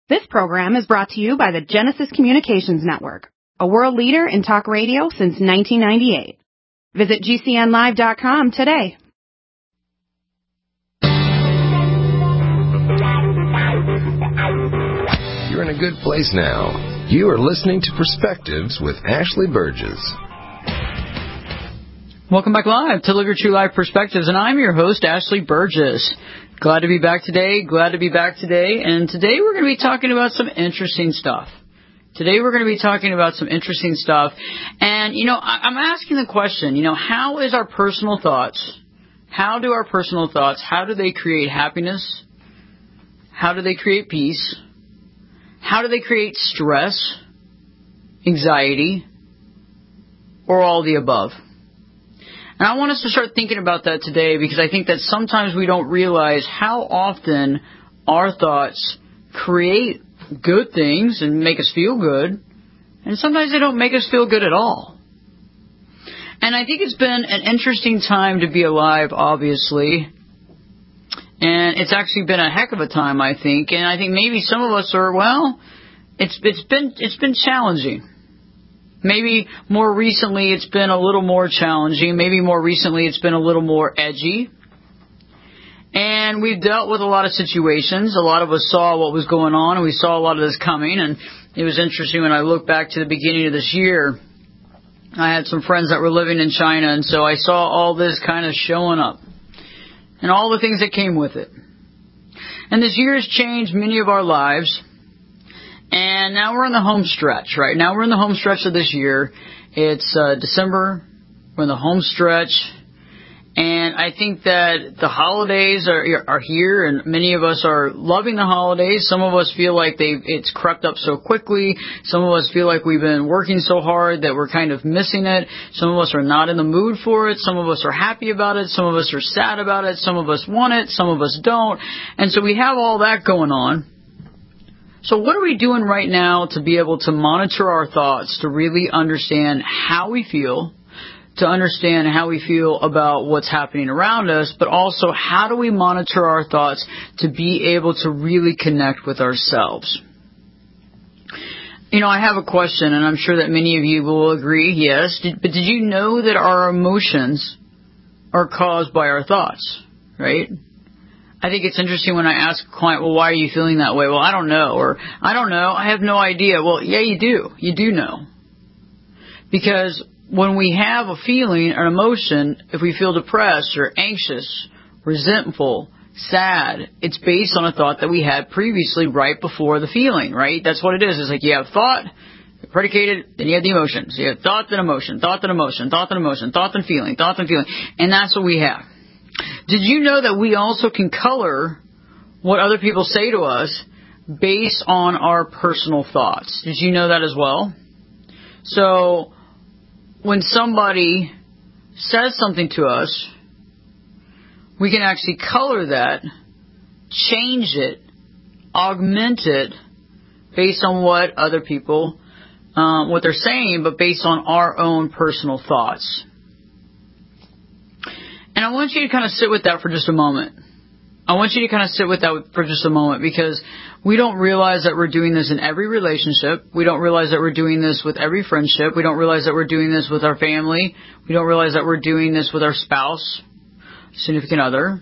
This program is brought to you by the Genesis Communications Network, a world leader in talk radio since 1998. Visit GCNlive.com today. You're in a good place now. You are listening to Perspectives with Ashley Burgess. Welcome back live to Live Your True Life Perspectives, and I'm your host, Ashley Burgess. Glad to be back today. And today we're going to be talking about some interesting stuff. And, I'm asking the question, how is our personal thoughts, how do they create happiness? How do they create peace? How do they create stress, anxiety, or all the above? And I want us to start thinking about that today, because I think that sometimes we don't realize how often our thoughts create good things and make us feel good, and sometimes they don't make us feel good at all. And I think it's been an interesting time to be alive, obviously. And it's actually been a heck of a time, I think. And I think maybe some of us are, it's been challenging. Maybe more recently it's been a little more challenging. Maybe more recently it's been a little more edgy. And we've dealt with a lot of situations. A lot of us saw what was going on, and we saw a lot of this coming. And it was interesting when I look back to the beginning of this year. I had some friends that were living in China, and so I saw all this kind of showing up and all the things that came with it. And this year has changed many of our lives. And now we're in the home stretch, right? Now we're in the home stretch of this year. It's December. We're in the home stretch. And I think that the holidays are here, and many of us are loving the holidays. Some of us feel like it's crept up so quickly. Some of us feel like we've been working so hard that we're kind of missing it. Some of us are not in the mood for it. Some of us are happy about it. Some of us are sad about it. Some of us want it. Some of us don't. And so we have all that going on. So what are we doing right now to be able to monitor our thoughts, to really understand how we feel, to understand how we feel about what's happening around us, but also how do we monitor our thoughts to be able to really connect with ourselves? I have a question, and I'm sure that many of you will agree, yes, but did you know that our emotions are caused by our thoughts, right? I think it's interesting when I ask a client, why are you feeling that way? I don't know. Or, I don't know. I have no idea. Yeah, you do. You do know. Because when we have a feeling or emotion, if we feel depressed or anxious, resentful, sad, it's based on a thought that we had previously right before the feeling, right? That's what it is. It's like you have thought, predicated, then you have the emotions. You have thought, then emotion, thought, then emotion, thought, then emotion, thought, then feeling, thought, then feeling. And that's what we have. Did you know that we also can color what other people say to us based on our personal thoughts? Did you know that as well? So when somebody says something to us, we can actually color that, change it, augment it based on what other people, what they're saying, but based on our own personal thoughts. And I want you to kind of sit with that for just a moment. Because we don't realize that we're doing this in every relationship. We don't realize that we're doing this with every friendship. We don't realize that we're doing this with our family. We don't realize that we're doing this with our spouse, significant other.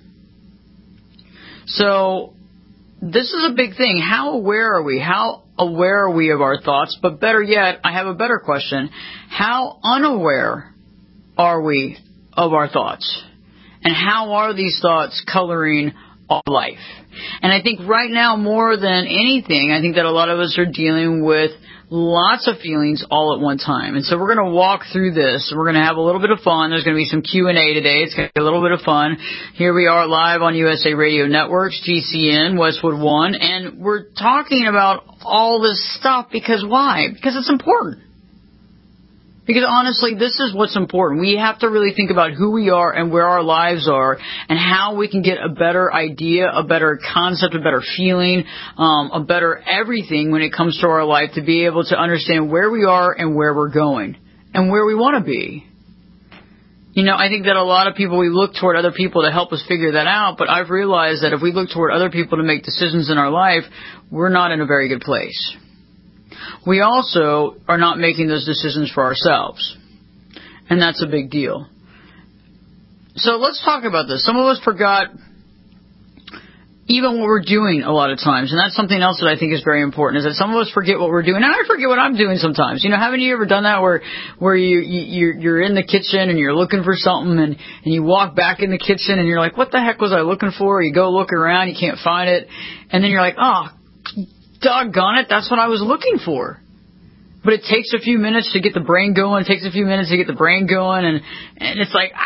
So this is a big thing. How aware are we? How aware are we of our thoughts? But better yet, I have a better question. How unaware are we of our thoughts? And how are these thoughts coloring our life? And I think right now, more than anything, I think that a lot of us are dealing with lots of feelings all at one time. And so we're going to walk through this. We're going to have a little bit of fun. There's going to be some Q&A today. It's going to be a little bit of fun. Here we are live on USA Radio Networks, GCN, Westwood One. And we're talking about all this stuff because why? Because it's important. Because honestly, this is what's important. We have to really think about who we are and where our lives are and how we can get a better idea, a better concept, a better feeling, a better everything when it comes to our life to be able to understand where we are and where we're going and where we want to be. I think that a lot of people, we look toward other people to help us figure that out, but I've realized that if we look toward other people to make decisions in our life, we're not in a very good place. We also are not making those decisions for ourselves. And that's a big deal. So let's talk about this. Some of us forgot even what we're doing a lot of times. And that's something else that I think is very important, is that some of us forget what we're doing. And I forget what I'm doing sometimes. Haven't you ever done that where you're in the kitchen and you're looking for something and you walk back in the kitchen and you're like, what the heck was I looking for? Or you go look around, you can't find it. And then you're like, oh, doggone it, that's what I was looking for. But it takes a few minutes to get the brain going. It takes a few minutes to get the brain going. And it's like,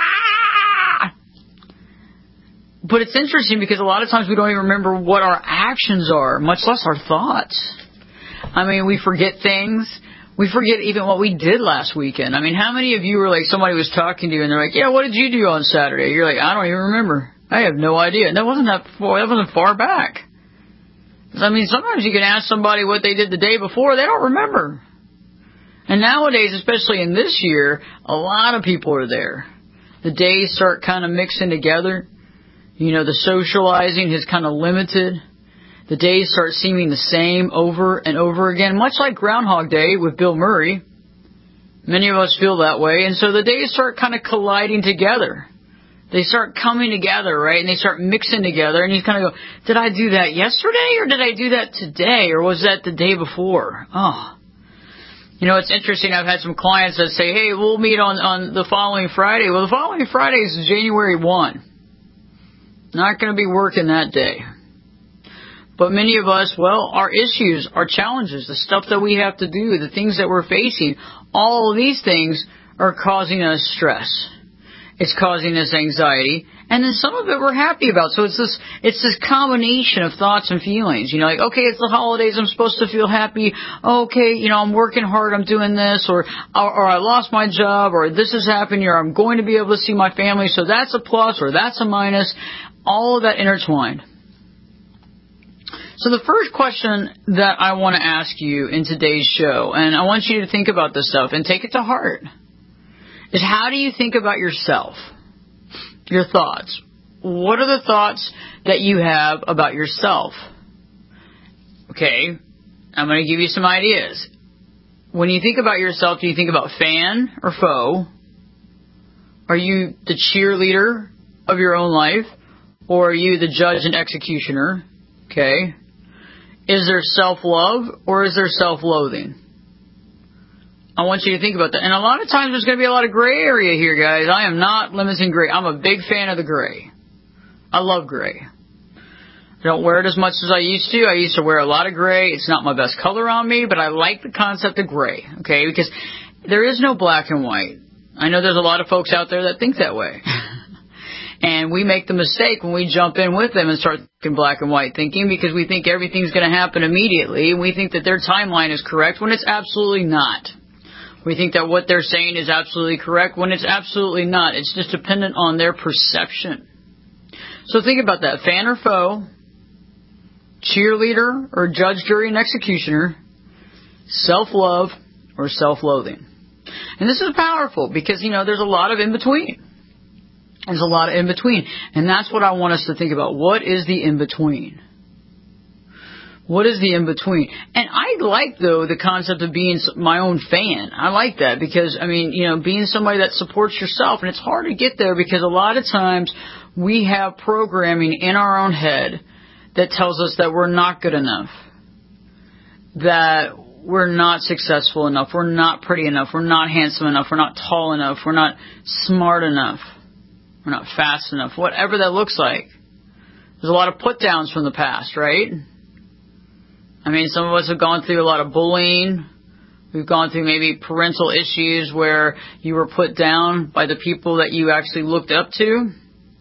But it's interesting because a lot of times we don't even remember what our actions are, much less our thoughts. We forget things. We forget even what we did last weekend. How many of you were like, somebody was talking to you and they're like, yeah, what did you do on Saturday? You're like, I don't even remember. I have no idea. And that wasn't far back. Sometimes you can ask somebody what they did the day before. They don't remember. And nowadays, especially in this year, a lot of people are there. The days start kind of mixing together. The socializing is kind of limited. The days start seeming the same over and over again, much like Groundhog Day with Bill Murray. Many of us feel that way. And so the days start kind of colliding together. They start coming together, right? And they start mixing together. And you kind of go, did I do that yesterday or did I do that today? Or was that the day before? It's interesting. I've had some clients that say, hey, we'll meet on the following Friday. Well, the following Friday is January 1. Not going to be working that day. But many of us, our issues, our challenges, the stuff that we have to do, the things that we're facing, all of these things are causing us stress. It's causing us anxiety. And then some of it we're happy about. So it's this combination of thoughts and feelings. Okay, it's the holidays, I'm supposed to feel happy. Okay, I'm working hard, I'm doing this, or I lost my job, or this is happening, or I'm going to be able to see my family, so that's a plus, or that's a minus. All of that intertwined. So the first question that I want to ask you in today's show, and I want you to think about this stuff and take it to heart, is how do you think about yourself? Your thoughts. What are the thoughts that you have about yourself? Okay, I'm going to give you some ideas. When you think about yourself, do you think about fan or foe? Are you the cheerleader of your own life? Or are you the judge and executioner? Okay. Is there self-love or is there self-loathing? I want you to think about that. And a lot of times there's going to be a lot of gray area here, guys. I am not limiting gray. I'm a big fan of the gray. I love gray. I don't wear it as much as I used to. I used to wear a lot of gray. It's not my best color on me, but I like the concept of gray. Okay. Because there is no black and white. I know there's a lot of folks out there that think that way. And we make the mistake when we jump in with them and start thinking black and white thinking, because we think everything's going to happen immediately, and we think that their timeline is correct when it's absolutely not. We think that what they're saying is absolutely correct when it's absolutely not. It's just dependent on their perception. So think about that. Fan or foe, cheerleader or judge, jury, and executioner, self-love or self-loathing. And this is powerful because, there's a lot of in-between. There's a lot of in-between. And that's what I want us to think about. What is the in-between? What is the in-between? And I like, though, the concept of being my own fan. I like that because, being somebody that supports yourself. And it's hard to get there because a lot of times we have programming in our own head that tells us that we're not good enough, that we're not successful enough, we're not pretty enough, we're not handsome enough, we're not tall enough, we're not smart enough. We're not fast enough, whatever that looks like. There's a lot of put downs from the past, right? Some of us have gone through a lot of bullying. We've gone through maybe parental issues where you were put down by the people that you actually looked up to.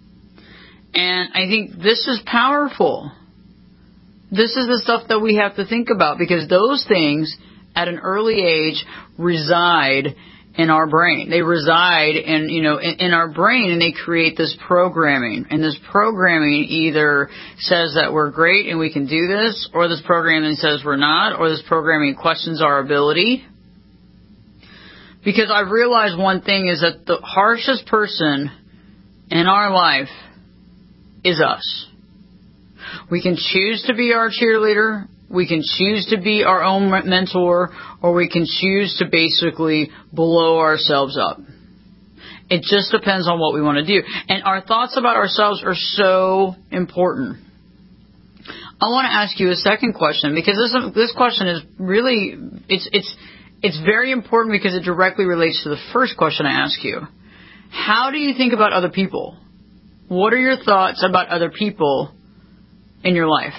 And I think this is powerful. This is the stuff that we have to think about because those things at an early age reside in our brain. They reside in our brain, and they create this programming. And this programming either says that we're great and we can do this, or this programming says we're not, or this programming questions our ability. Because I've realized one thing is that the harshest person in our life is us. We can choose to be our cheerleader, we can choose to be our own mentor, or we can choose to basically blow ourselves up. It just depends on what we want to do. And our thoughts about ourselves are so important. I want to ask you a second question, because this question is really, it's very important because it directly relates to the first question I asked you. How do you think about other people? What are your thoughts about other people in your life?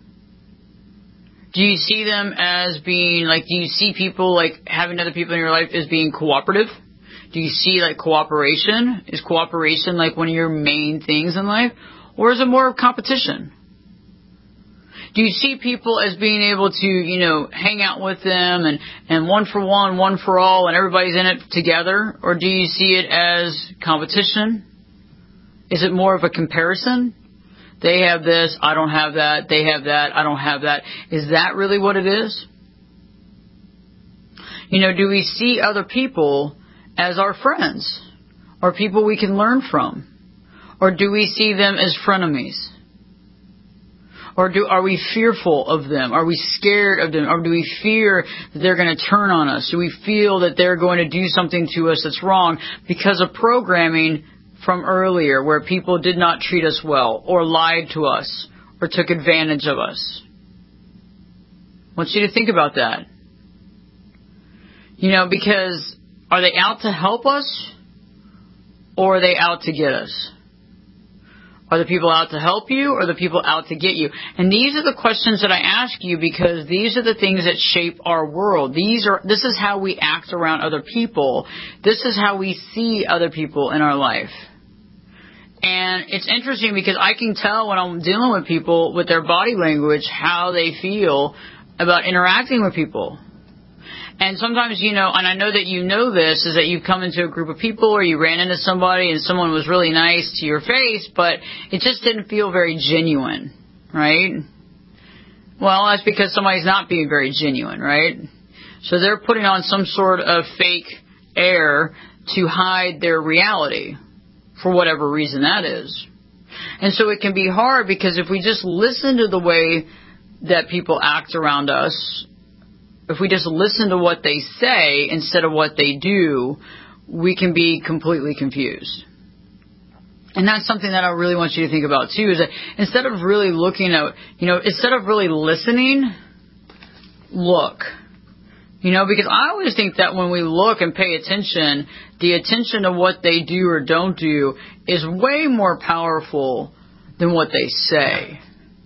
Do you see them as being, like, do you see people, like, having other people in your life as being cooperative? Do you see, like, cooperation? Is cooperation, like, one of your main things in life? Or is it more of competition? Do you see people as being able to, hang out with them and one for one, one for all, and everybody's in it together? Or do you see it as competition? Is it more of a comparison? They have this, I don't have that. They have that, I don't have that. Is that really what it is? Do we see other people as our friends or people we can learn from? Or do we see them as frenemies? Or are we fearful of them? Are we scared of them? Or do we fear that they're going to turn on us? Do we feel that they're going to do something to us that's wrong because of programming from earlier where people did not treat us well or lied to us or took advantage of us? I want you to think about that. Because are they out to help us or are they out to get us? Are the people out to help you or are the people out to get you? And these are the questions that I ask you because these are the things that shape our world. This is how we act around other people. This is how we see other people in our life. And it's interesting because I can tell when I'm dealing with people with their body language how they feel about interacting with people. And sometimes, and I know that you know this, is that you've come into a group of people or you ran into somebody and someone was really nice to your face, but it just didn't feel very genuine, right? Well, that's because somebody's not being very genuine, right? So they're putting on some sort of fake air to hide their reality, for whatever reason that is. And so it can be hard because if we just listen to the way that people act around us, if we just listen to what they say instead of what they do, we can be completely confused. And that's something that I really want you to think about too, is that instead of really looking at, instead of really listening, look. Because I always think that when we look and pay attention, the attention to what they do or don't do is way more powerful than what they say.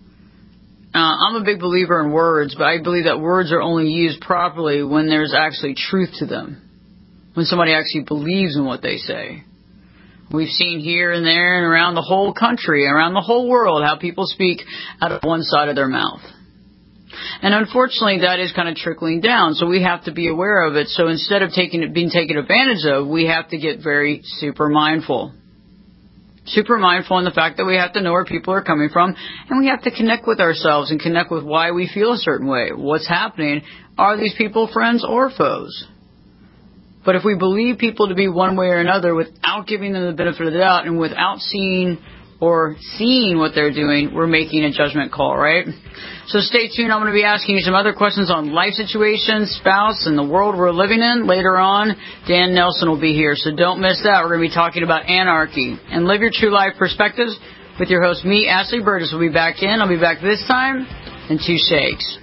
I'm a big believer in words, but I believe that words are only used properly when there's actually truth to them, when somebody actually believes in what they say. We've seen here and there and around the whole country, around the whole world, how people speak out of one side of their mouth. And unfortunately, that is kind of trickling down, so we have to be aware of it. So instead of being taken advantage of, we have to get very super mindful. Super mindful in the fact that we have to know where people are coming from, and we have to connect with ourselves and connect with why we feel a certain way. What's happening? Are these people friends or foes? But if we believe people to be one way or another without giving them the benefit of the doubt and without seeing what they're doing, we're making a judgment call, right? So stay tuned. I'm going to be asking you some other questions on life situations, spouse, and the world we're living in. Later on, Dan Nelson will be here, so don't miss that. We're going to be talking about anarchy and live your true life perspectives with your host, me, Ashley Burgess. Will be back in. I'll be back this time in 2 shakes.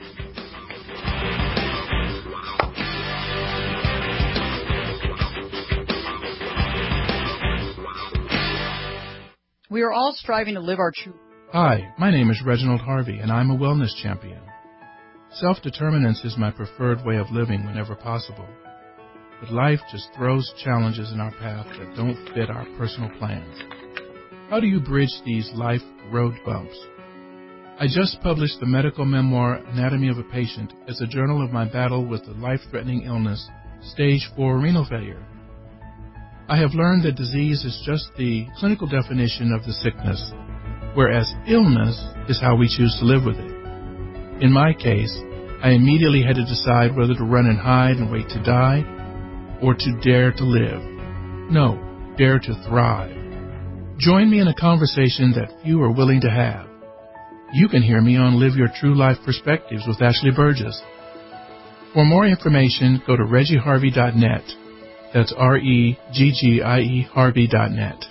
We are all striving to live our true. Hi, my name is Reginald Harvey, and I'm a wellness champion. Self-determinance is my preferred way of living whenever possible. But life just throws challenges in our path that don't fit our personal plans. How do you bridge these life road bumps? I just published the medical memoir Anatomy of a Patient as a journal of my battle with the life-threatening illness, stage 4 renal failure. I have learned that disease is just the clinical definition of the sickness, whereas illness is how we choose to live with it. In my case, I immediately had to decide whether to run and hide and wait to die, or to dare to live. No, dare to thrive. Join me in a conversation that few are willing to have. You can hear me on Live Your True Life Perspectives with Ashley Burgess. For more information, go to reggieharvey.net. That's REGGIE Harvey.net.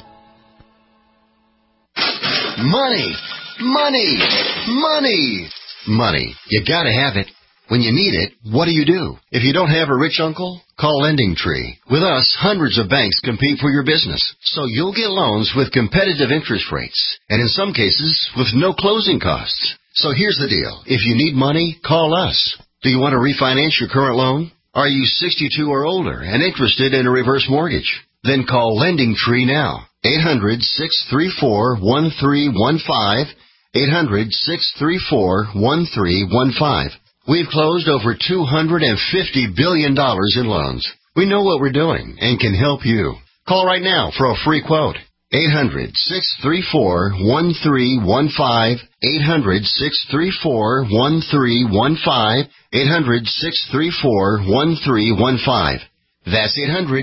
Money! Money! Money! Money. You gotta have it. When you need it, what do? If you don't have a rich uncle, call LendingTree. With us, hundreds of banks compete for your business, so you'll get loans with competitive interest rates, and in some cases, with no closing costs. So here's the deal. If you need money, call us. Do you want to refinance your current loan? Are you 62 or older and interested in a reverse mortgage? Then call LendingTree now. 800-634-1315. 800-634-1315. We've closed over $250 billion in loans. We know what we're doing and can help you. Call right now for a free quote. 800-634-1315. 800-634-1315. 800-634-1315. That's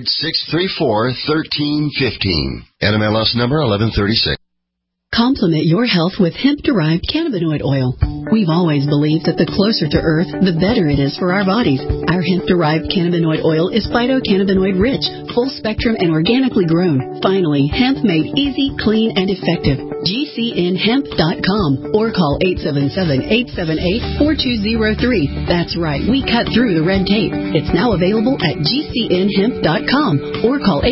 800-634-1315. NMLS number 1136. Complement your health with hemp-derived cannabinoid oil. We've always believed that the closer to Earth, the better it is for our bodies. Our hemp-derived cannabinoid oil is phytocannabinoid-rich, full-spectrum, and organically grown. Finally, hemp made easy, clean, and effective. GCNhemp.com or call 877-878-4203. That's right, we cut through the red tape. It's now available at GCNhemp.com or call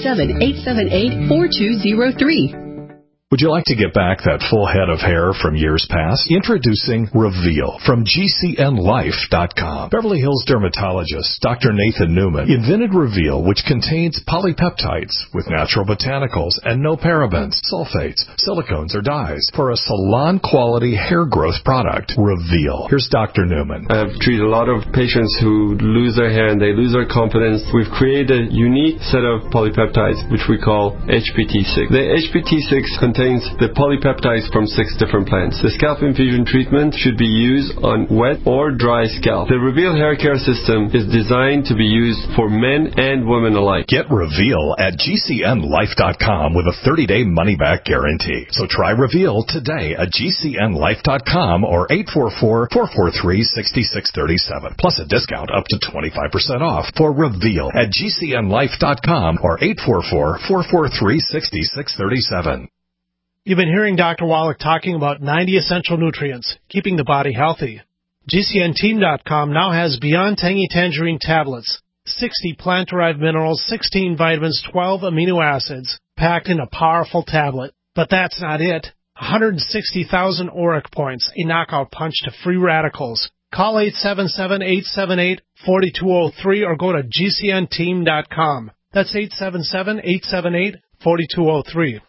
877-878-4203. Would you like to get back that full head of hair from years past? Introducing Reveal from GCNlife.com. Beverly Hills dermatologist Dr. Nathan Newman invented Reveal, which contains polypeptides with natural botanicals and no parabens, sulfates, silicones, or dyes for a salon-quality hair growth product. Reveal. Here's Dr. Newman. I've treated a lot of patients who lose their hair and they lose their confidence. We've created a unique set of polypeptides, which we call HPT6. The HPT6 contains the polypeptides from 6 different plants. The scalp infusion treatment should be used on wet or dry scalp. The Reveal hair care system is designed to be used for men and women alike. Get Reveal at GCNlife.com with a 30-day money-back guarantee. So try Reveal today at GCNlife.com or 844-443-6637. Plus a discount up to 25% off for Reveal at GCNlife.com or 844-443-6637. You've been hearing Dr. Wallach talking about 90 essential nutrients, keeping the body healthy. GCNteam.com now has Beyond Tangy Tangerine tablets, 60 plant-derived minerals, 16 vitamins, 12 amino acids, packed in a powerful tablet. But that's not it. 160,000 auric points, a knockout punch to free radicals. Call 877-878-4203 or go to GCNteam.com. That's 877-878-4203.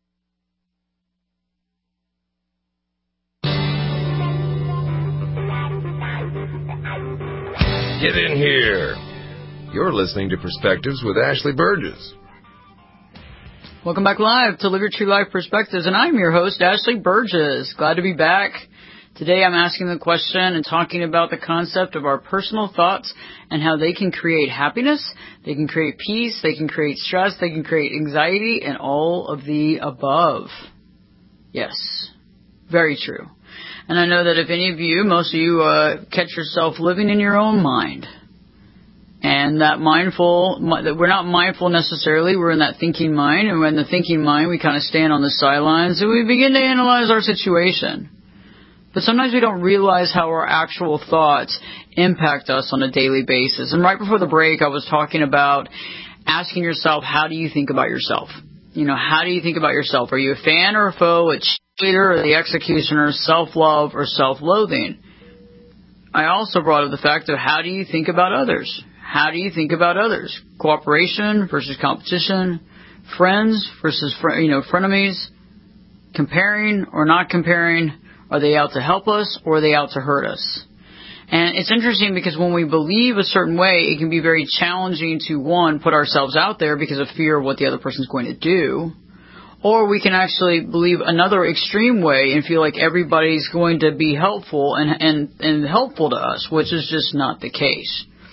Get in here. You're listening to Perspectives with Ashley Burgess. Welcome back live to Live Your True Life Perspectives, and I'm your host, Ashley Burgess. Glad to be back. Today I'm asking the question and talking about the concept of our personal thoughts and how they can create happiness, they can create peace, they can create stress, they can create anxiety, and all of the above. Yes, very true. And I know that if any of you, most of you, catch yourself living in your own mind. And that we're not mindful necessarily, we're in that thinking mind. And when the thinking mind, we kind of stand on the sidelines and we begin to analyze our situation. But sometimes we don't realize how our actual thoughts impact us on a daily basis. And right before the break, I was talking about asking yourself, how do you think about yourself? You know, how do you think about yourself? Are you a fan or a foe? A cheerleader or the executioner? Self-love or self-loathing? I also brought up the fact of how do you think about others? How do you think about others? Cooperation versus competition, friends versus frenemies, comparing or not comparing. Are they out to help us or are they out to hurt us? And it's interesting because when we believe a certain way, it can be very challenging to, one, put ourselves out there because of fear of what the other person's going to do. Or we can actually believe another extreme way and feel like everybody's going to be helpful and helpful to us, which is just not the case.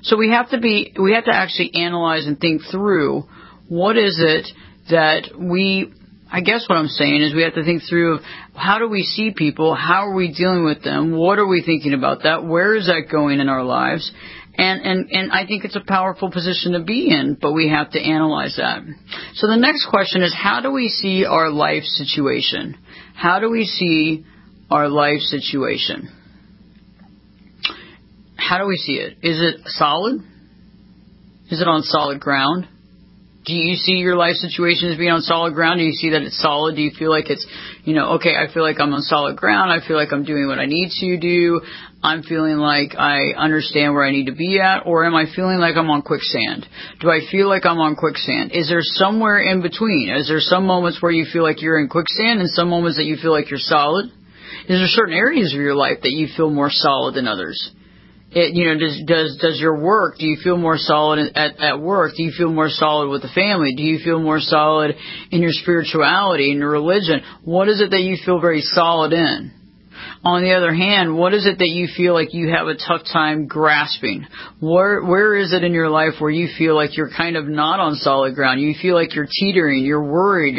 So we have to actually analyze and think through what is it that I guess what I'm saying is we have to think through how do we see people, how are we dealing with them, what are we thinking about that, where is that going in our lives, and I think it's a powerful position to be in, but we have to analyze that. So the next question is, how do we see our life situation? How do we see our life situation? How do we see it? Is it solid? Is it on solid ground? Do you see your life situation as being on solid ground? Do you see that it's solid? Do you feel like it's, okay, I feel like I'm on solid ground. I feel like I'm doing what I need to do. I'm feeling like I understand where I need to be at. Or am I feeling like I'm on quicksand? Do I feel like I'm on quicksand? Is there somewhere in between? Is there some moments where you feel like you're in quicksand and some moments that you feel like you're solid? Is there certain areas of your life that you feel more solid than others? Does your work, do you feel more solid at work? Do you feel more solid with the family? Do you feel more solid in your spirituality, in your religion? What is it that you feel very solid in? On the other hand, what is it that you feel like you have a tough time grasping? Where is it in your life where you feel like you're kind of not on solid ground? You feel like you're teetering, you're worried,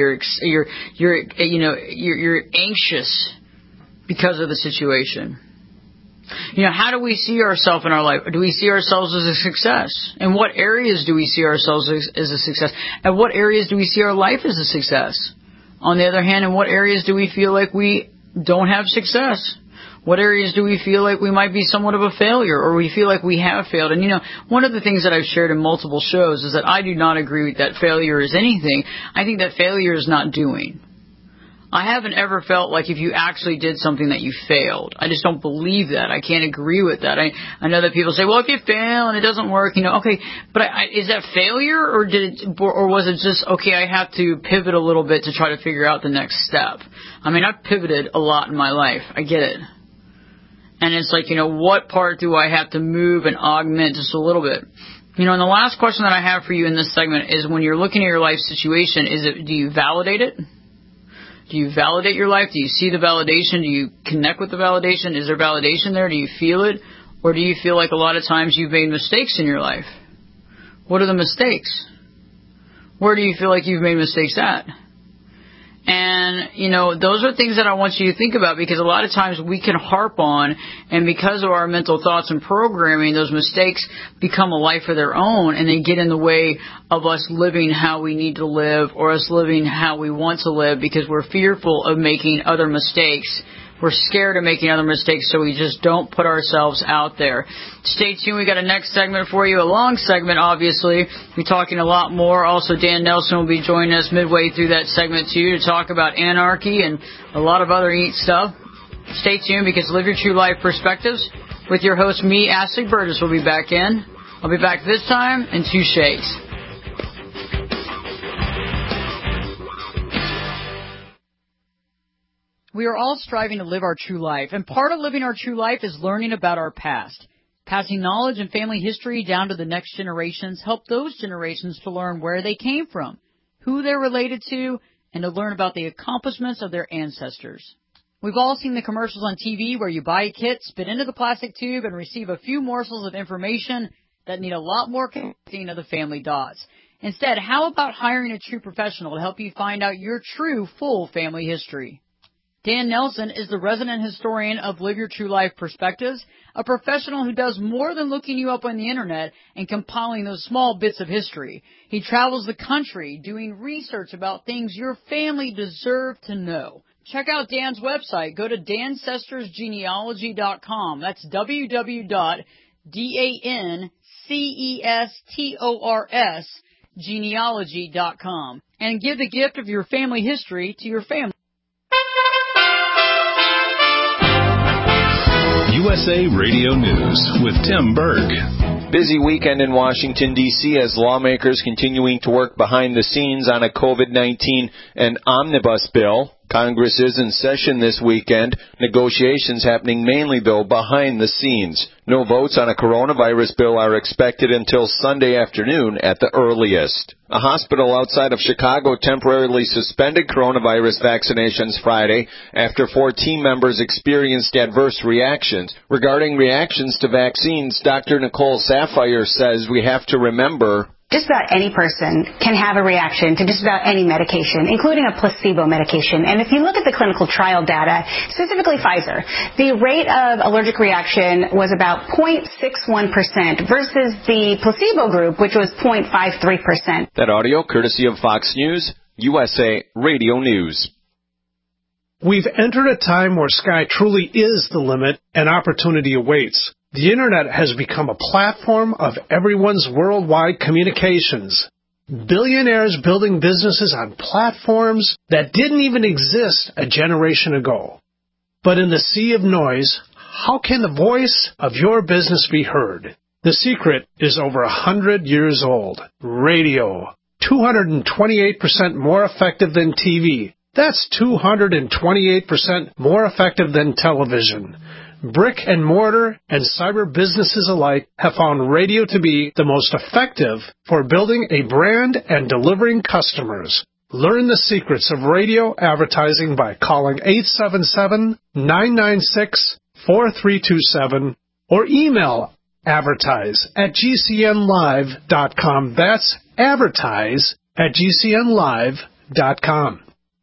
you're anxious because of the situation. How do we see ourselves in our life? Do we see ourselves as a success? In what areas do we see ourselves as a success? And what areas do we see our life as a success? On the other hand, in what areas do we feel like we don't have success? What areas do we feel like we might be somewhat of a failure, or we feel like we have failed? And one of the things that I've shared in multiple shows is that I do not agree that failure is anything. I think that failure is not doing. I haven't ever felt like if you actually did something that you failed. I just don't believe that. I can't agree with that. I know that people say, well, if you fail and it doesn't work, okay, but is that failure or was it just, okay, I have to pivot a little bit to try to figure out the next step? I've pivoted a lot in my life. I get it. And it's like, what part do I have to move and augment just a little bit? And the last question that I have for you in this segment is, when you're looking at your life situation, do you validate it? Do you validate your life? Do you see the validation? Do you connect with the validation? Is there validation there? Do you feel it? Or do you feel like a lot of times you've made mistakes in your life? What are the mistakes? Where do you feel like you've made mistakes at? And, those are things that I want you to think about, because a lot of times we can harp on, and because of our mental thoughts and programming, those mistakes become a life of their own, and they get in the way of us living how we need to live, or us living how we want to live, because we're fearful of making other mistakes. We're scared of making other mistakes, so we just don't put ourselves out there. Stay tuned. We got a next segment for you, a long segment, obviously. We're talking a lot more. Also, Dan Nelson will be joining us midway through that segment, too, to talk about anarchy and a lot of other neat stuff. Stay tuned, because Live Your True Life Perspectives with your host, me, Ashley Burgess, will be back in. I'll be back this time in 2 shakes. We are all striving to live our true life, and part of living our true life is learning about our past. Passing knowledge and family history down to the next generations help those generations to learn where they came from, who they're related to, and to learn about the accomplishments of their ancestors. We've all seen the commercials on TV where you buy a kit, spit into the plastic tube, and receive a few morsels of information that need a lot more connecting of the family dots. Instead, how about hiring a true professional to help you find out your true, full family history? Dan Nelson is the resident historian of Live Your True Life Perspectives, a professional who does more than looking you up on the internet and compiling those small bits of history. He travels the country doing research about things your family deserve to know. Check out Dan's website. Go to dancestorsgenealogy.com. That's www.dancestors genealogy.com. And give the gift of your family history to your family. USA Radio News with Tim Berg. Busy weekend in Washington, D.C. as lawmakers continuing to work behind the scenes on a COVID-19 and omnibus bill. Congress is in session this weekend. Negotiations happening mainly, though, behind the scenes. No votes on a coronavirus bill are expected until Sunday afternoon at the earliest. A hospital outside of Chicago temporarily suspended coronavirus vaccinations Friday after 4 team members experienced adverse reactions. Regarding reactions to vaccines, Dr. Nicole Sapphire says we have to remember just about any person can have a reaction to just about any medication, including a placebo medication. And if you look at the clinical trial data, specifically Pfizer, the rate of allergic reaction was about 0.61% versus the placebo group, which was 0.53%. That audio courtesy of Fox News, USA Radio News. We've entered a time where sky truly is the limit and opportunity awaits. The Internet has become a platform of everyone's worldwide communications. Billionaires building businesses on platforms that didn't even exist a generation ago. But in the sea of noise, how can the voice of your business be heard? The secret is over 100 years old. Radio. 228% more effective than TV. That's 228% more effective than television. Brick and mortar and cyber businesses alike have found radio to be the most effective for building a brand and delivering customers. Learn the secrets of radio advertising by calling 877-996-4327 or email advertise@gcnlive.com. That's advertise@gcnlive.com.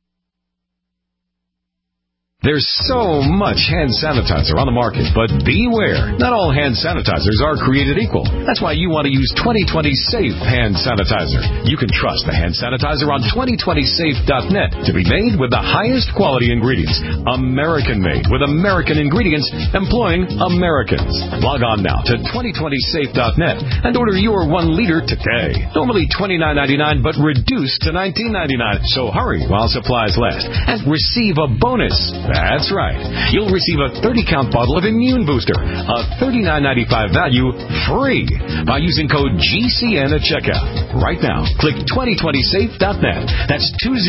There's so much hand sanitizer on the market, but beware. Not all hand sanitizers are created equal. That's why you want to use 2020 Safe Hand Sanitizer. You can trust the hand sanitizer on 2020safe.net to be made with the highest quality ingredients. American-made with American ingredients employing Americans. Log on now to 2020safe.net and order your 1 liter today. Normally $29.99, but reduced to $19.99. So hurry while supplies last and receive a bonus. That's right. You'll receive a 30-count bottle of Immune Booster, a $39.95 value, free by using code GCN at checkout. Right now, click 2020safe.net. That's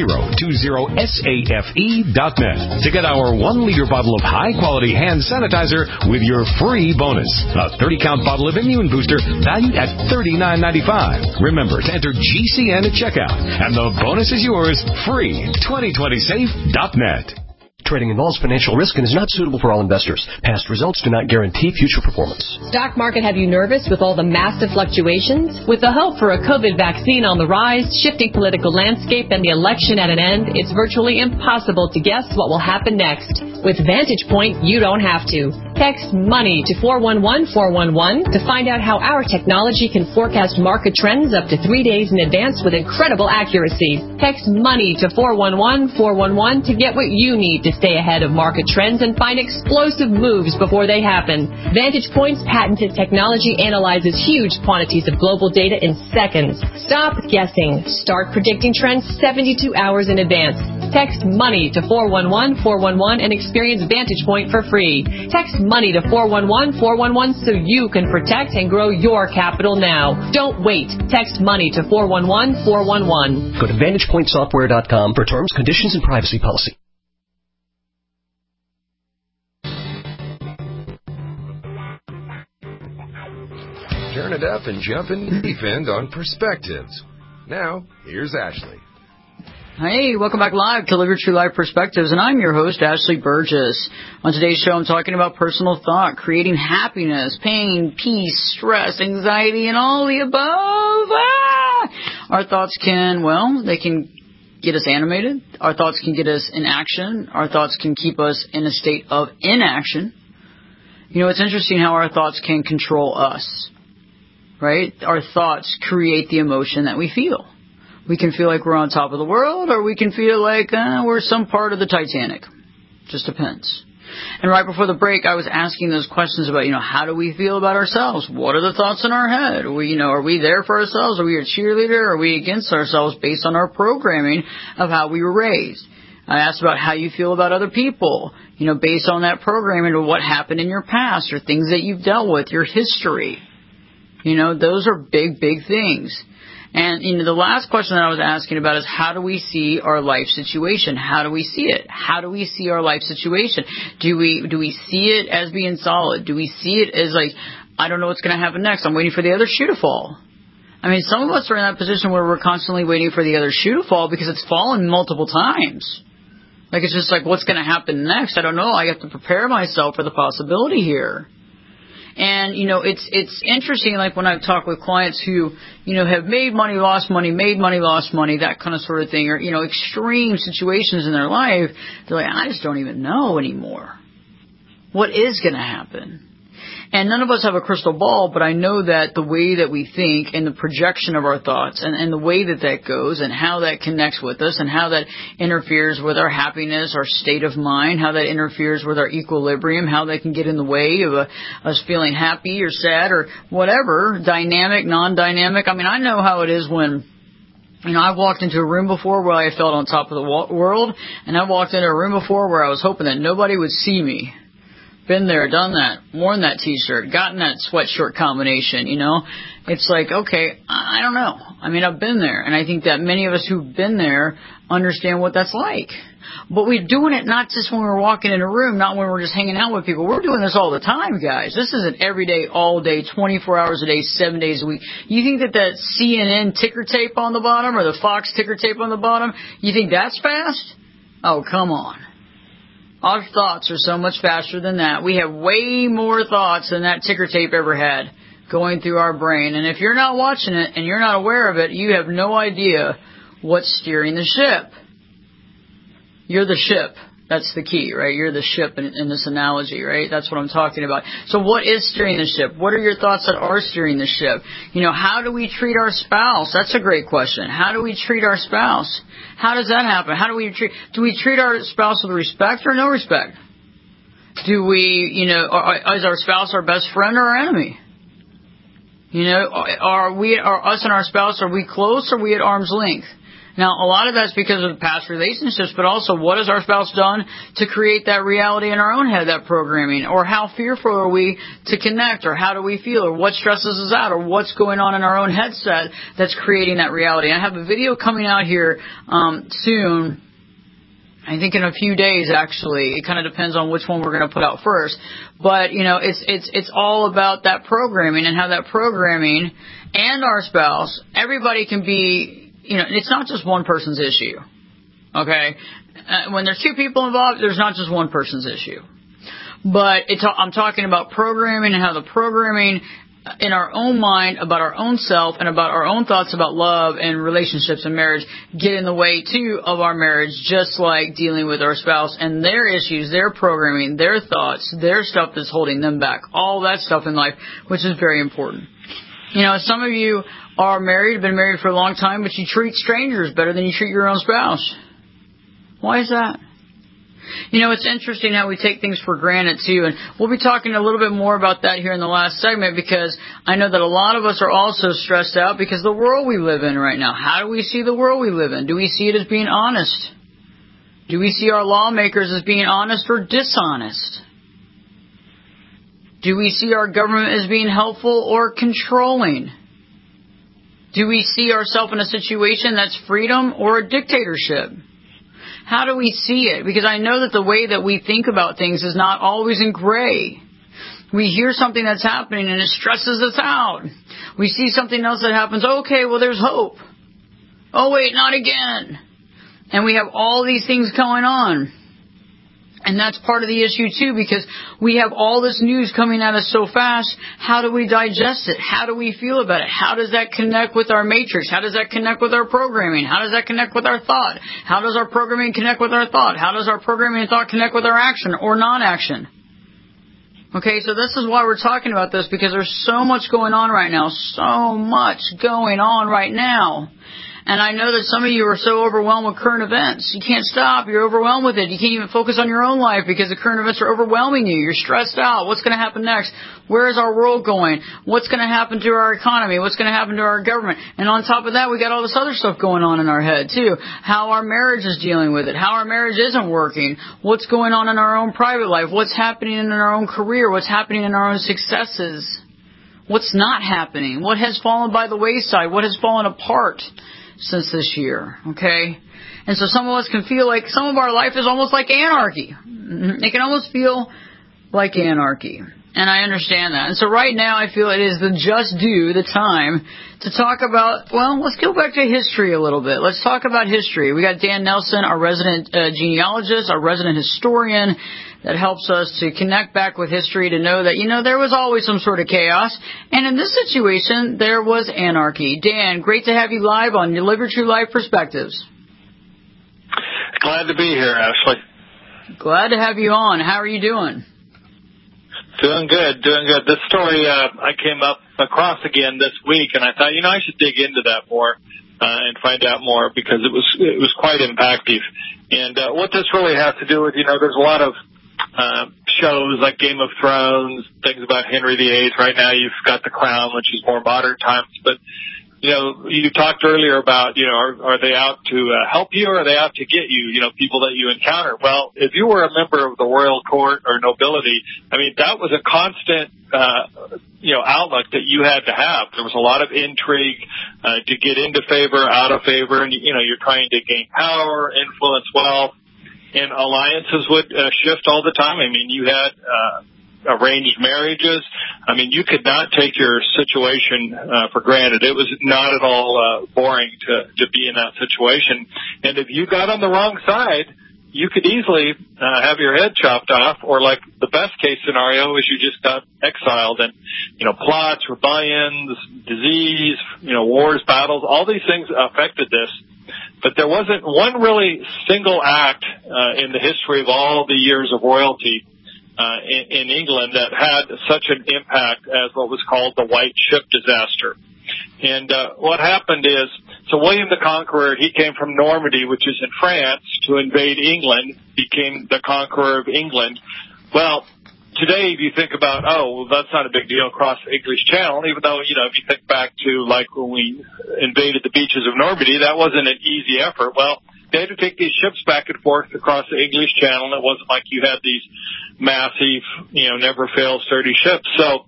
2020safe.net to get our 1-liter bottle of high-quality hand sanitizer with your free bonus. A 30-count bottle of Immune Booster valued at $39.95. Remember to enter GCN at checkout, and the bonus is yours free. 2020safe.net. Trading involves financial risk and is not suitable for all investors. Past results do not guarantee future performance. Stock market have you nervous with all the massive fluctuations? With the hope for a COVID vaccine on the rise, shifting political landscape, and the election at an end, it's virtually impossible to guess what will happen next. With Vantage Point, you don't have to. Text MONEY to 411411 to find out how our technology can forecast market trends up to 3 days in advance with incredible accuracy. Text MONEY to 411411 to get what you need to stay ahead of market trends and find explosive moves before they happen. Vantage Point's patented technology analyzes huge quantities of global data in seconds. Stop guessing. Start predicting trends 72 hours in advance. Text MONEY to 411411 and experience Vantage Point for free. Text MONEY to 411411 so you can protect and grow your capital now. Don't wait. Text MONEY to 411411. Go to VantagePointSoftware.com for terms, conditions, and privacy policy. Turn it up and jump in the deep end on Perspectives. Now, here's Ashley. Hey, welcome back live to Live Your True Life Perspectives, and I'm your host, Ashley Burgess. On today's show, I'm talking about personal thought, creating happiness, pain, peace, stress, anxiety, and all the above. Our thoughts they can get us animated. Our thoughts can get us in action. Our thoughts can keep us in a state of inaction. You know, it's interesting how our thoughts can control us, right? Our thoughts create the emotion that we feel. We can feel like we're on top of the world, or we can feel like we're some part of the Titanic. Just depends. And right before the break, I was asking those questions about, how do we feel about ourselves? What are the thoughts in our head? Are we there for ourselves? Are we a cheerleader? Are we against ourselves based on our programming of how we were raised? I asked about how you feel about other people, based on that programming or what happened in your past or things that you've dealt with, your history. Those are big, big things. And, the last question that I was asking about is how do we see our life situation? How do we see it? How do we see our life situation? Do we see it as being solid? Do we see it as like, I don't know what's going to happen next. I'm waiting for the other shoe to fall. I mean, some of us are in that position where we're constantly waiting for the other shoe to fall because it's fallen multiple times. Like, it's just like, what's going to happen next? I don't know. I have to prepare myself for the possibility here. And, it's interesting, like when I talk with clients who, have made money, lost money, that kind of sort of thing, or, extreme situations in their life, they're like, I just don't even know anymore. What is going to happen? And none of us have a crystal ball, but I know that the way that we think and the projection of our thoughts and the way that goes and how that connects with us and how that interferes with our happiness, our state of mind, how that interferes with our equilibrium, how that can get in the way of us feeling happy or sad or whatever, dynamic, non-dynamic. I mean, I know how it is when I've walked into a room before where I felt on top of the world, and I walked into a room before where I was hoping that nobody would see me. Been there, done that, worn that t-shirt, gotten that sweatshirt combination, It's like, okay, I don't know. I mean, I've been there, and I think that many of us who've been there understand what that's like. But we're doing it not just when we're walking in a room, not when we're just hanging out with people. We're doing this all the time, guys. This isn't every day, all day, 24 hours a day, 7 days a week. You think that CNN ticker tape on the bottom or the Fox ticker tape on the bottom, you think that's fast? Oh, come on. Our thoughts are so much faster than that. We have way more thoughts than that ticker tape ever had going through our brain. And if you're not watching it and you're not aware of it, you have no idea what's steering the ship. You're the ship. That's the key, right? You're the ship in this analogy, right? That's what I'm talking about. So what is steering the ship? What are your thoughts that are steering the ship? How do we treat our spouse? That's a great question. How do we treat our spouse? How does that happen? Do we treat our spouse with respect or no respect? Do we, is our spouse our best friend or our enemy? Are us and our spouse, are we close or are we at arm's length? Now, a lot of that's because of past relationships, but also what has our spouse done to create that reality in our own head, that programming? Or how fearful are we to connect? Or how do we feel? Or what stresses us out? Or what's going on in our own headset that's creating that reality? I have a video coming out here soon. I think in a few days, actually. It kind of depends on which one we're going to put out first. But, it's all about that programming and how that programming and our spouse, everybody can be... it's not just one person's issue, okay? When there's two people involved, there's not just one person's issue. But I'm talking about programming and how the programming in our own mind about our own self and about our own thoughts about love and relationships and marriage get in the way, too, of our marriage, just like dealing with our spouse and their issues, their programming, their thoughts, their stuff that's holding them back, all that stuff in life, which is very important. Some of you are married, have been married for a long time, but you treat strangers better than you treat your own spouse. Why is that? It's interesting how we take things for granted, too, and we'll be talking a little bit more about that here in the last segment because I know that a lot of us are also stressed out because of the world we live in right now. How do we see the world we live in? Do we see it as being honest? Do we see our lawmakers as being honest or dishonest? Do we see our government as being helpful or controlling? Do we see ourselves in a situation that's freedom or a dictatorship? How do we see it? Because I know that the way that we think about things is not always in gray. We hear something that's happening and it stresses us out. We see something else that happens. Okay, well, there's hope. Oh, wait, not again. And we have all these things going on. And that's part of the issue, too, because we have all this news coming at us so fast. How do we digest it? How do we feel about it? How does that connect with our matrix? How does that connect with our programming? How does that connect with our thought? How does our programming connect with our thought? How does our programming and thought connect with our action or non-action? Okay, so this is why we're talking about this, because there's so much going on right now. So much going on right now. And I know that some of you are so overwhelmed with current events. You can't stop. You're overwhelmed with it. You can't even focus on your own life because the current events are overwhelming you. You're stressed out. What's going to happen next? Where is our world going? What's going to happen to our economy? What's going to happen to our government? And on top of that, we got all this other stuff going on in our head, too. How our marriage is dealing with it. How our marriage isn't working. What's going on in our own private life. What's happening in our own career. What's happening in our own successes. What's not happening? What has fallen by the wayside? What has fallen apart since this year? Okay? And so some of us can feel like some of our life is almost like anarchy. It can almost feel like anarchy. And I understand that. And so right now I feel it is the just due, the time, to talk about, well, let's go back to history a little bit. Let's talk about history. We got Dan Nelson, our resident genealogist, our resident historian, that helps us to connect back with history to know that, there was always some sort of chaos. And in this situation, there was anarchy. Dan, great to have you live on Live Your True Life Perspectives. Glad to be here, Ashley. Glad to have you on. How are you doing? Doing good. This story I came across again this week, and I thought, I should dig into that more and find out more because it was quite impactful. And what this really has to do with, there's a lot of shows like Game of Thrones, things about Henry VIII. Right now you've got The Crown, which is more modern times. But, you talked earlier about, are they out to help you or are they out to get you, people that you encounter? Well, if you were a member of the royal court or nobility, that was a constant, outlook that you had to have. There was a lot of intrigue to get into favor, out of favor, and, you're trying to gain power, influence, wealth. And alliances would shift all the time. You had arranged marriages. You could not take your situation for granted. It was not at all boring to be in that situation. And if you got on the wrong side, you could easily have your head chopped off, or like the best case scenario is you just got exiled. And, plots, rebellions, disease, wars, battles, all these things affected this. But there wasn't one really single act in the history of all the years of royalty in England that had such an impact as what was called the White Ship disaster. And what happened is, so William the Conqueror, he came from Normandy, which is in France, to invade England, became the conqueror of England. Well, today, if you think about, that's not a big deal across the English Channel, even though, if you think back to like when we invaded the beaches of Normandy, that wasn't an easy effort. Well, they had to take these ships back and forth across the English Channel, and it wasn't like you had these massive, never fail sturdy ships. So,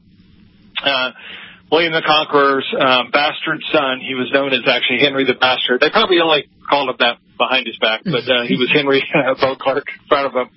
William the Conqueror's bastard son, he was known as actually Henry the Bastard. They probably only called him that behind his back, but he was Henry Beauclerk in front of him.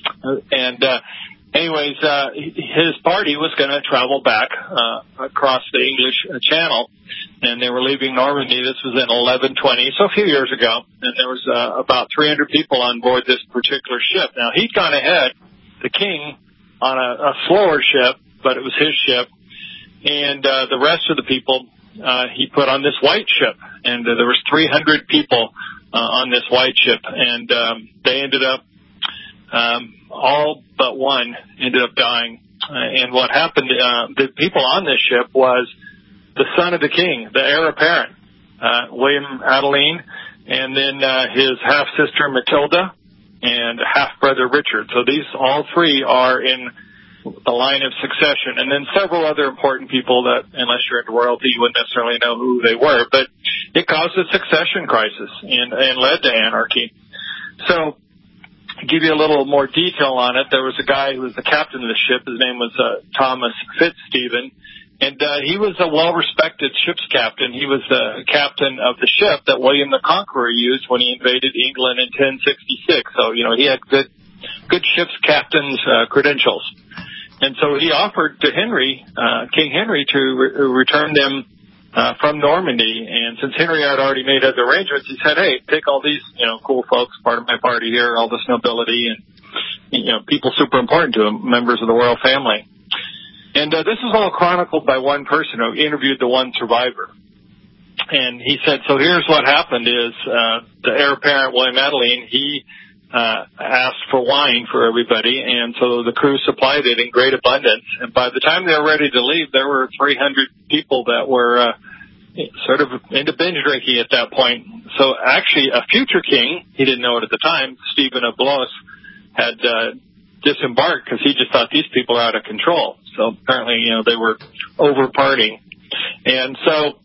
Anyways, his party was going to travel back across the English Channel, and they were leaving Normandy. This was in 1120, so a few years ago, and there was about 300 people on board this particular ship. Now, he'd gone ahead, the king, on a slower ship, but it was his ship, and the rest of the people he put on this white ship, and there was 300 people on this white ship, and they ended up all but one ended up dying. And what happened, the people on this ship was the son of the king, the heir apparent, William Adeline, and then his half-sister Matilda and half-brother Richard. So these all three are in the line of succession. And then several other important people that, unless you're into royalty, you wouldn't necessarily know who they were. But it caused a succession crisis and led to anarchy. So, to give you a little more detail on it, there was a guy who was the captain of the ship. His name was Thomas Fitzstephen, and he was a well-respected ship's captain. He was the captain of the ship that William the Conqueror used when he invaded England in 1066. So, he had good ship's captain's credentials. And so he offered to King Henry, to return them from Normandy. And since Henry had already made other arrangements, he said, hey, take all these, cool folks, part of my party here, all this nobility and, people super important to him, members of the royal family. And this is all chronicled by one person who interviewed the one survivor. And he said, so here's what happened is the heir apparent, William Adeline, he asked for wine for everybody, and so the crew supplied it in great abundance. And by the time they were ready to leave, there were 300 people that were sort of into binge drinking at that point. So actually, a future king, he didn't know it at the time, Stephen of Blois, had disembarked because he just thought these people are out of control. So apparently, they were over partying. And so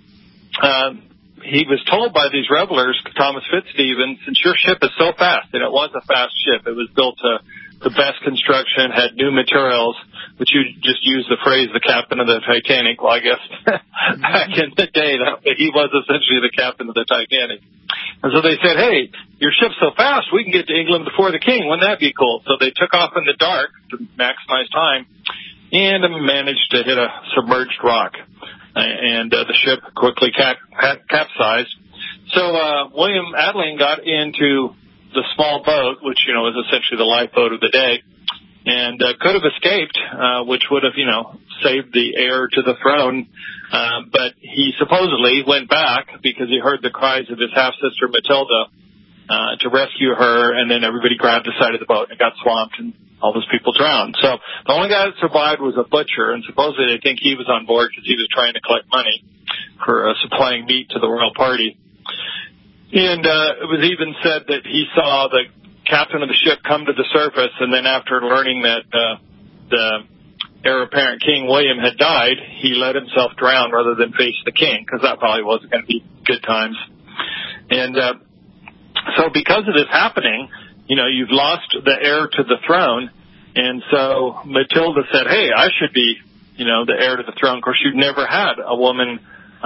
he was told by these revelers, Thomas Fitzstephen, since your ship is so fast, and it was a fast ship, it was built to the best construction, had new materials, but you just use the phrase the captain of the Titanic. Well, I guess back in the day, he was essentially the captain of the Titanic. And so they said, hey, your ship's so fast, we can get to England before the king. Wouldn't that be cool? So they took off in the dark to maximize time and managed to hit a submerged rock. And the ship quickly capsized. So William Adeline got into the small boat, which, was essentially the lifeboat of the day, and could have escaped, which would have, saved the heir to the throne. But he supposedly went back because he heard the cries of his half-sister Matilda to rescue her, and then everybody grabbed the side of the boat and it got swamped, and all those people drowned. So the only guy that survived was a butcher, and supposedly they think he was on board because he was trying to collect money for supplying meat to the royal party. And it was even said that he saw the captain of the ship come to the surface, and then after learning that the heir apparent King William had died, he let himself drown rather than face the king, because that probably wasn't going to be good times. And so because of this happening, you've lost the heir to the throne, and so Matilda said, hey, I should be, the heir to the throne. Of course, you'd never had a woman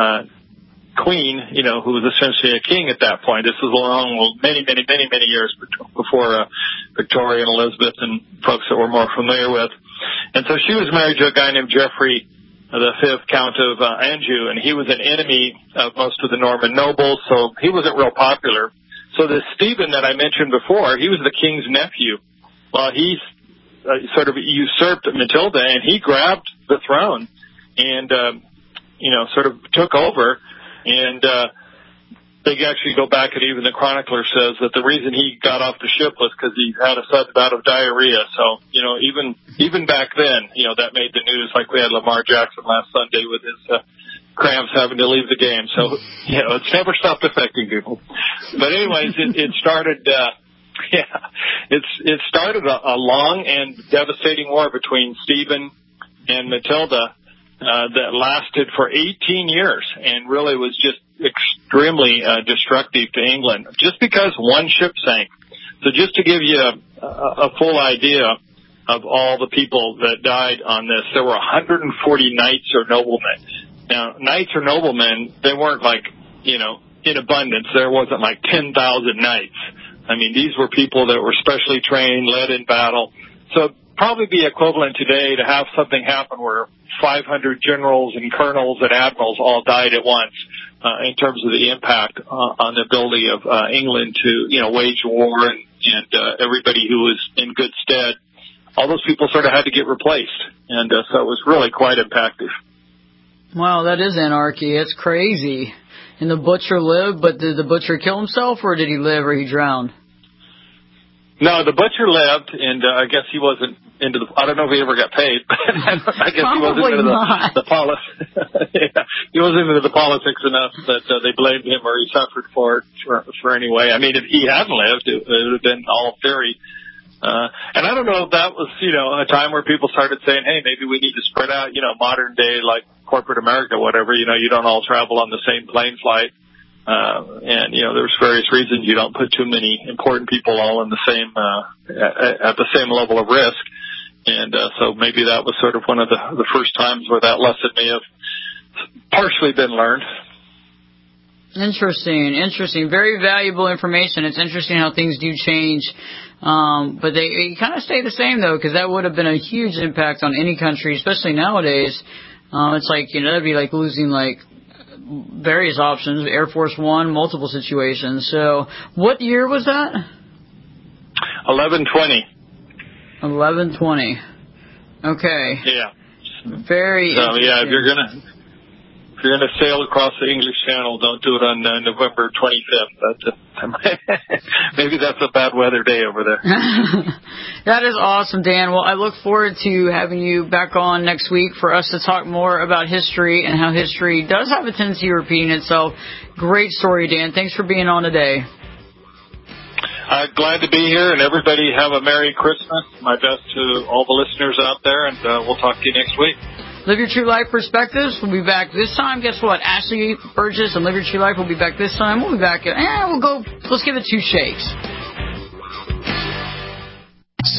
queen, who was essentially a king at that point. This was many years before Victoria and Elizabeth and folks that we're more familiar with. And so she was married to a guy named Geoffrey V, Count of Anjou, and he was an enemy of most of the Norman nobles, so he wasn't real popular. So this Stephen that I mentioned before, he was the king's nephew. Well, he sort of usurped Matilda, and he grabbed the throne and, sort of took over. And they actually go back, and even the chronicler says that the reason he got off the ship was because he had a sudden bout of diarrhea. So, even back then, that made the news, like we had Lamar Jackson last Sunday with his cramps having to leave the game. So, it's never stopped affecting people. But anyways, it started, it started a long and devastating war between Stephen and Matilda that lasted for 18 years and really was just extremely destructive to England, just because one ship sank. So just to give you a full idea of all the people that died on this, there were 140 knights or noblemen. Now, knights or noblemen, they weren't like, in abundance. There wasn't like 10,000 knights. I mean, these were people that were specially trained, led in battle. So it'd probably be equivalent today to have something happen where 500 generals and colonels and admirals all died at once in terms of the impact on the ability of England to, wage war and everybody who was in good stead. All those people sort of had to get replaced. And so it was really quite impactful. Wow, that is anarchy. It's crazy. And the butcher lived, but did the butcher kill himself, or did he live, or he drowned? No, the butcher lived, and I guess he wasn't into I don't know if he ever got paid, but I guess he wasn't into the politics. Yeah, he wasn't into the politics enough that they blamed him, or he suffered for anyway. I mean, if he hadn't lived, it would have been all theory. And I don't know if that was, a time where people started saying, hey, maybe we need to spread out, modern day, like corporate America, whatever, you don't all travel on the same plane flight. And, there's various reasons you don't put too many important people all in the same, at the same level of risk. And, so maybe that was sort of one of the first times where that lesson may have partially been learned. Interesting. Very valuable information. It's interesting how things do change. But they kind of stay the same, though, because that would have been a huge impact on any country, especially nowadays. It's like, that'd be like losing, various options, Air Force One, multiple situations. So what year was that? 1120. 1120. Okay. Yeah. Very interesting. Yeah, if you're gonna sail across the English Channel, don't do it on November 25th. Maybe that's a bad weather day over there. That is awesome, Dan. Well, I look forward to having you back on next week for us to talk more about history and how history does have a tendency of repeating itself. Great story, Dan. Thanks for being on today. Glad to be here, and everybody have a Merry Christmas. My best to all the listeners out there, and we'll talk to you next week. Live Your True Life Perspectives. We'll be back this time. Guess what? Ashley Burgess and Live Your True Life will be back this time. We'll be back. Let's give it 2 shakes.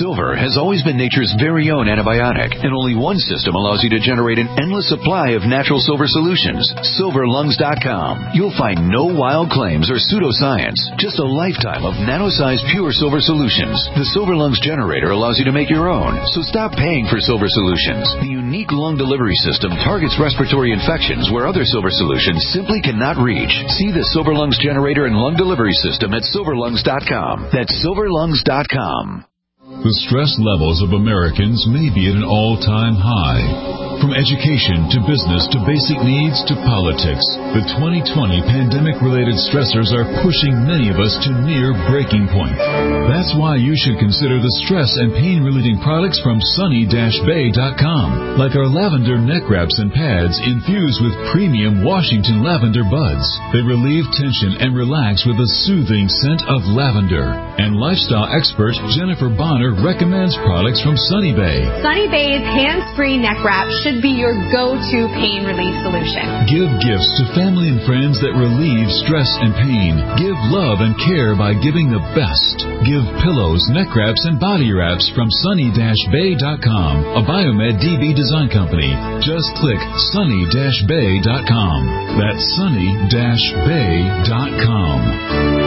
Silver has always been nature's very own antibiotic, and only one system allows you to generate an endless supply of natural silver solutions. SilverLungs.com. You'll find no wild claims or pseudoscience, just a lifetime of nano-sized pure silver solutions. The Silver Lungs generator allows you to make your own, so stop paying for silver solutions. The unique lung delivery system targets respiratory infections where other silver solutions simply cannot reach. See the Silver Lungs generator and lung delivery system at SilverLungs.com. That's SilverLungs.com. The stress levels of Americans may be at an all-time high. From education to business to basic needs to politics, the 2020 pandemic-related stressors are pushing many of us to near breaking point. That's why you should consider the stress and pain-relieving products from Sunny-Bay.com, like our lavender neck wraps and pads infused with premium Washington lavender buds. They relieve tension and relax with a soothing scent of lavender. And lifestyle expert Jennifer Bonner recommends products from Sunny Bay. Sunny Bay's hands-free neck wrap should be your go-to pain relief solution. Give gifts to family and friends that relieve stress and pain. Give love and care by giving the best. Give pillows, neck wraps, and body wraps from Sunny-Bay.com, a Biomed DB design company. Just click Sunny-Bay.com. That's Sunny-Bay.com.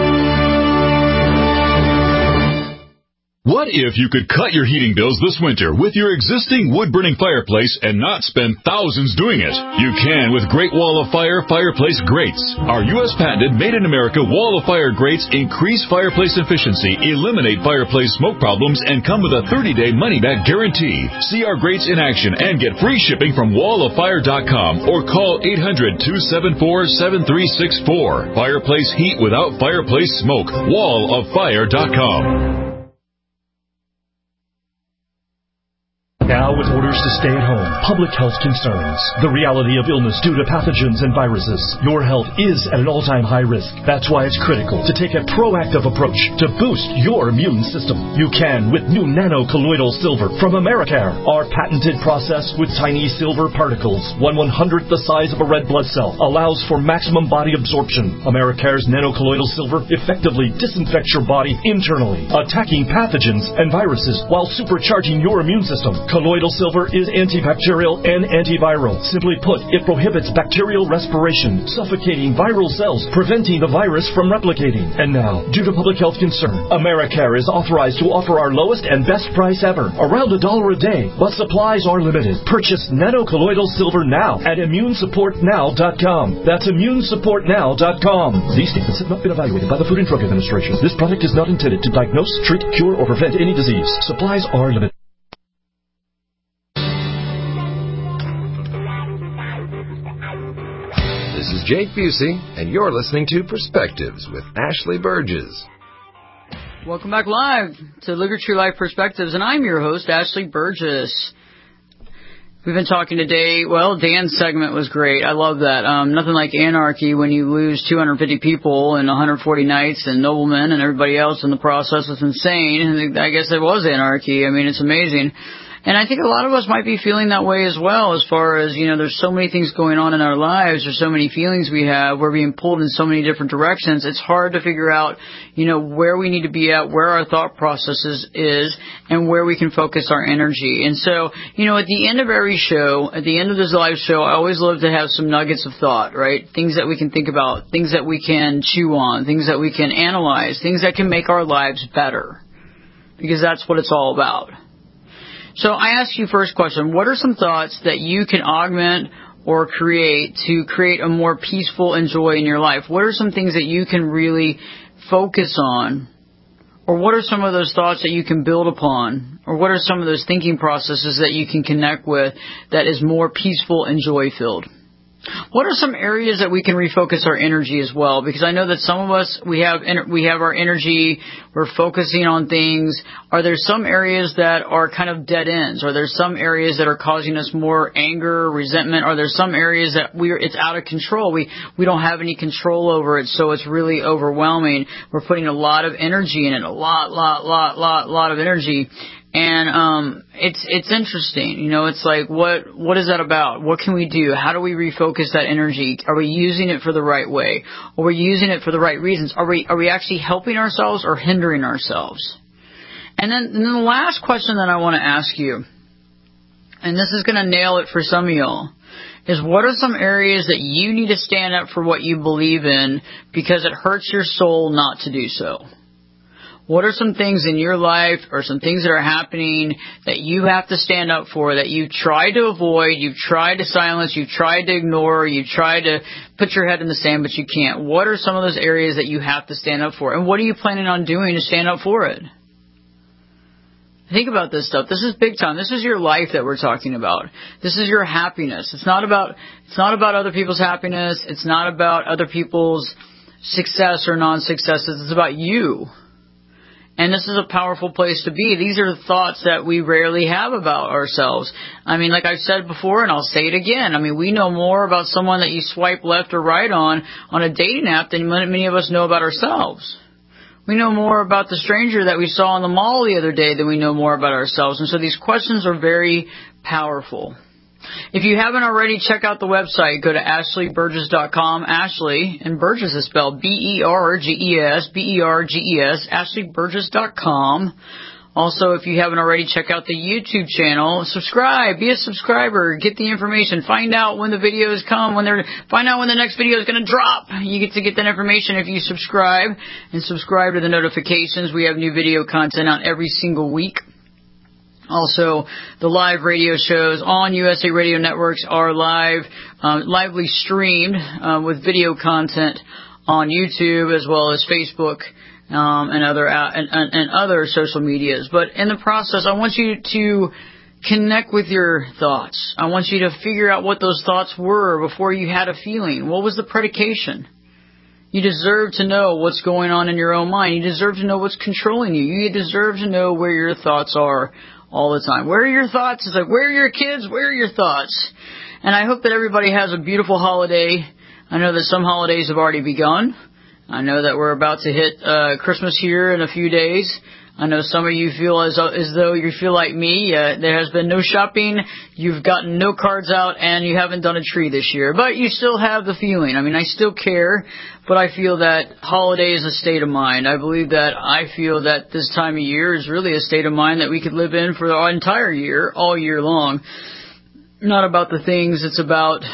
What if you could cut your heating bills this winter with your existing wood-burning fireplace and not spend thousands doing it? You can with Great Wall of Fire fireplace grates. Our U.S. patented made-in-America Wall of Fire grates increase fireplace efficiency, eliminate fireplace smoke problems, and come with a 30-day money-back guarantee. See our grates in action and get free shipping from walloffire.com or call 800-274-7364. Fireplace heat without fireplace smoke. walloffire.com. Now with orders to stay at home, public health concerns, the reality of illness due to pathogens and viruses, your health is at an all-time high risk. That's why it's critical to take a proactive approach to boost your immune system. You can with new nano-colloidal silver from Americare. Our patented process with tiny silver particles, 1/100th the size of a red blood cell, allows for maximum body absorption. Americare's nano-colloidal silver effectively disinfects your body internally, attacking pathogens and viruses while supercharging your immune system. Colloidal silver is antibacterial and antiviral. Simply put, it prohibits bacterial respiration, suffocating viral cells, preventing the virus from replicating. And now, due to public health concern, Americare is authorized to offer our lowest and best price ever, around $1 a day, but supplies are limited. Purchase nano-colloidal silver now at immunesupportnow.com. That's immunesupportnow.com. These statements have not been evaluated by the Food and Drug Administration. This product is not intended to diagnose, treat, cure, or prevent any disease. Supplies are limited. This is Jake Busey, and you're listening to Perspectives with Ashley Burgess. Welcome back live to Live Your True Life Perspectives, and I'm your host, Ashley Burgess. We've been talking today, well, Dan's segment was great. I love that. Nothing like anarchy when you lose 250 people and 140 knights and noblemen and everybody else in the process. It's insane. And I guess it was anarchy. I mean, it's amazing. And I think a lot of us might be feeling that way as well, as far as, you know, there's so many things going on in our lives. There's so many feelings we have. We're being pulled in so many different directions. It's hard to figure out, you know, where we need to be at, where our thought processes is, and where we can focus our energy. And so, you know, at the end of every show, at the end of this live show, I always love to have some nuggets of thought, right? Things that we can think about, things that we can chew on, things that we can analyze, things that can make our lives better. Because that's what it's all about. So I ask you first question, what are some thoughts that you can augment or create to create a more peaceful and joy in your life? What are some things that you can really focus on? Or what are some of those thoughts that you can build upon? Or what are some of those thinking processes that you can connect with that is more peaceful and joy-filled? What are some areas that we can refocus our energy as well? Because I know that some of us, we have our energy, we're focusing on things. Are there some areas that are kind of dead ends? Are there some areas that are causing us more anger, resentment? Are there some areas that it's out of control? We don't have any control over it, so it's really overwhelming. We're putting a lot of energy in it, a lot of energy. And it's interesting, you know. It's like, what is that about? What can we do? How do we refocus that energy? Are we using it for the right way? Are we using it for the right reasons? Are we actually helping ourselves or hindering ourselves? And then the last question that I want to ask you, and this is going to nail it for some of y'all, is what are some areas that you need to stand up for what you believe in because it hurts your soul not to do so? What are some things in your life or some things that are happening that you have to stand up for, that you try to avoid, you've tried to silence, you've tried to ignore, you've tried to put your head in the sand, but you can't? What are some of those areas that you have to stand up for? And what are you planning on doing to stand up for it? Think about this stuff. This is big time. This is your life that we're talking about. This is your happiness. It's not about other people's happiness. It's not about other people's success or non-successes. It's about you. And this is a powerful place to be. These are the thoughts that we rarely have about ourselves. I mean, like I've said before, and I'll say it again. I mean, we know more about someone that you swipe left or right on a dating app than many of us know about ourselves. We know more about the stranger that we saw in the mall the other day than we know more about ourselves. And so these questions are very powerful. If you haven't already, check out the website. Go to AshleyBurgess.com. Ashley, and Burgess is spelled B-E-R-G-E-S, B-E-R-G-E-S, AshleyBurgess.com. Also, if you haven't already, check out the YouTube channel. Subscribe. Be a subscriber. Get the information. Find out when the videos come. Find out when the next video is going to drop. You get to get that information if you subscribe. And subscribe to the notifications. We have new video content out every single week. Also, the live radio shows on USA Radio Networks are lively streamed with video content on YouTube as well as Facebook and other social medias. But in the process, I want you to connect with your thoughts. I want you to figure out what those thoughts were before you had a feeling. What was the predication? You deserve to know what's going on in your own mind. You deserve to know what's controlling you. You deserve to know where your thoughts are all the time. Where are your thoughts? It's like, where are your kids? Where are your thoughts? And I hope that everybody has a beautiful holiday. I know that some holidays have already begun. I know that we're about to hit Christmas here in a few days. I know some of you feel as though you feel like me. There has been no shopping, you've gotten no cards out, and you haven't done a tree this year. But you still have the feeling. I mean, I still care, but I feel that holiday is a state of mind. I feel that this time of year is really a state of mind that we could live in for our entire year, all year long. Not about the things, it's about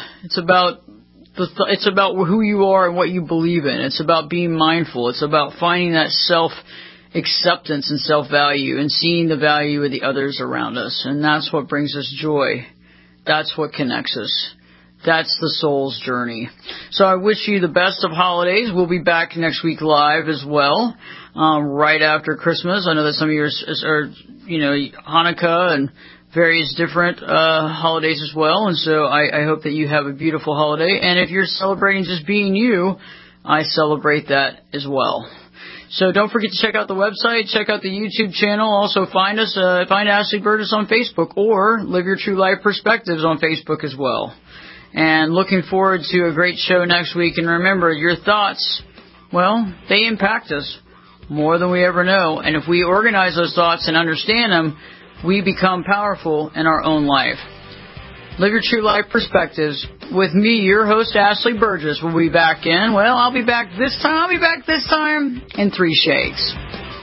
who you are and what you believe in. It's about being mindful. It's about finding that self-acceptance and self-value and seeing the value of the others around us. And that's what brings us joy. That's what connects us. That's the soul's journey. So I wish you the best of holidays. We'll be back next week live as well, right after Christmas. I know that some of you are Hanukkah and various different holidays as well. And so I hope that you have a beautiful holiday. And if you're celebrating just being you, I celebrate that as well. So don't forget to check out the website, check out the YouTube channel. Also find Ashley Burgess on Facebook or Live Your True Life Perspectives on Facebook as well. And looking forward to a great show next week. And remember, your thoughts, well, they impact us more than we ever know. And if we organize those thoughts and understand them, we become powerful in our own life. Live Your True Life Perspectives with me, your host, Ashley Burgess. We'll be back I'll be back this time in 3 shakes.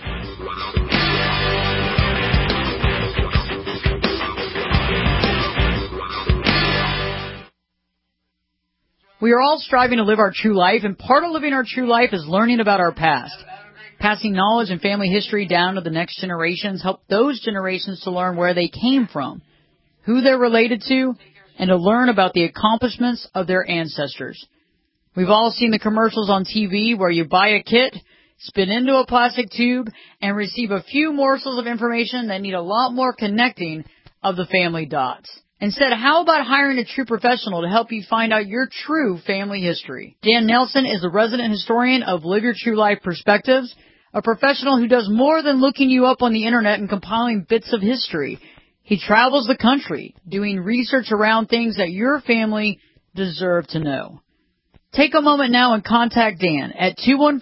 We are all striving to live our true life, and part of living our true life is learning about our past. Passing knowledge and family history down to the next generations help those generations to learn where they came from, who they're related to, and to learn about the accomplishments of their ancestors. We've all seen the commercials on TV where you buy a kit, spin into a plastic tube, and receive a few morsels of information that need a lot more connecting of the family dots. Instead, how about hiring a true professional to help you find out your true family history? Dan Nelson is the resident historian of Live Your True Life Perspectives, a professional who does more than looking you up on the internet and compiling bits of history. He travels the country doing research around things that your family deserve to know. Take a moment now and contact Dan at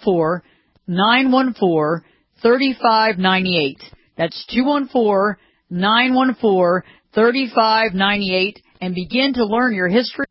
214-914-3598. That's 214-914-3598 and begin to learn your history